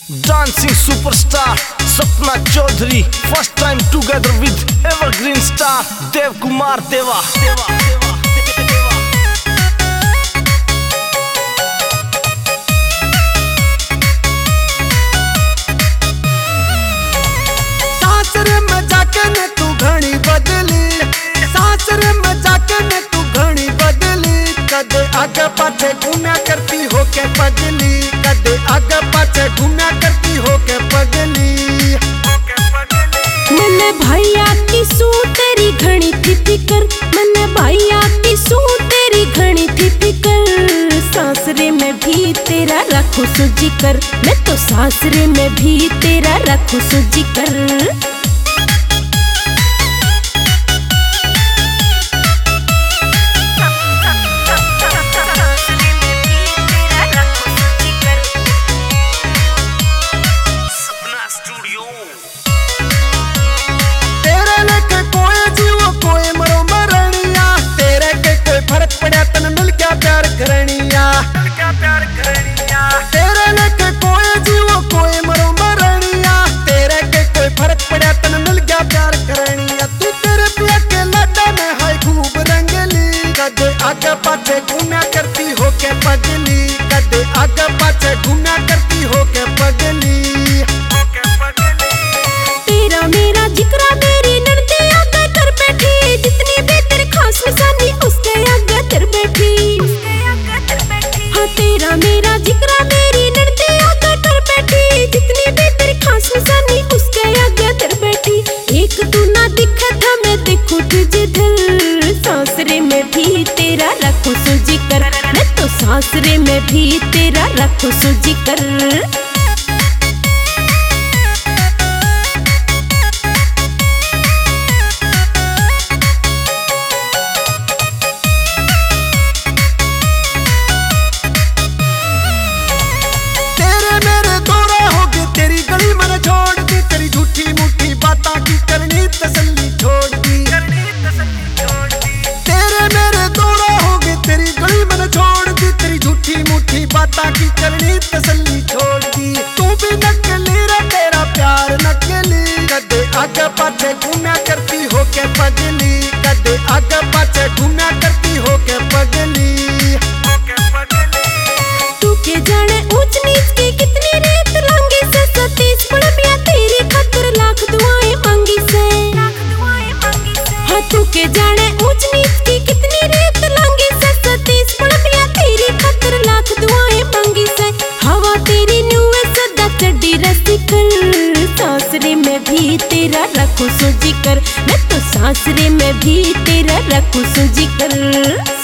Dancing superstar Sapna Chaudhary, first time together with evergreen star Dev Kumar Deva. सासरे में जाके ने तू घणी बदली, सासरे में जाके ने तू घणी बदली। कदे आगे पाछे घूमया करती हो के पगली, कदे आगे पाछे घूमया करती हो के पगली। मने भैया की सू तेरी घणी थी फिकर, मने भैया की सू तेरी घणी थी फिकर। सासरे में भी तेरा रखो सुजी कर, मैं तो सासरे में भी तेरा रखो सुजी कर। तेरे लेके कोई जीवो कोई मरो मरणिया, तेरे के कोई फर्क पड़ा तन मिल गया प्यार करनिया। तू तेरे पिया के लाडा में है खूब रंगली, कदे आगे पाछे घूमया करती हो के पगली, कदे आगे पाछे घूमया करती हो के पगली। तेरा मेरा जिक्रा मेरी ननदे आगे कर बैठी, जितनी भी तेरी खास निशानी उसके आगे कर बैठी। हाँ तेरा मेरा जिक्रा मेरी ननदे आगे कर बैठी, जितनी भी तेरी खास निशानी उसके आगे कर बैठी। एक तू ना दिखे था मैं देखूं तुझे दिल, सासरे में भी तेरा रखो सुजी कर, मैं तो सासरे में भी तेरा रखो सुजी कर। तसल्ली छोड़ दी तेरे मेरे दौरा हो गए, तेरी गली मैंने छोड़ दी, तेरी झूठी मूठी बातें की करनी तसल्ली छोड़ दी। तू भी नकली रे तेरा प्यार नकली, कदे आगे पाछे घूमया करती हो के पगली, कदे आगे पाछे घूमया करती हो के पगली। तू के जाने ऊंच नीच की कितनी रेत लांगी से, सतीश बड़बिया तेरी खातिर लाख दुआएं मांगी से। हाँ तू के जाने ऊंच नीच की कितनी रेत लांगी से, सतीश बड़बिया तेरी खातिर लाख दुआएं मांगी से। हवा तेरी नुए सदा चढ़ी रसी कर, सासरे में भी तेरा रखो सुजी कर, मैं तो सासरे में भी तेरा रखो सुजी कर।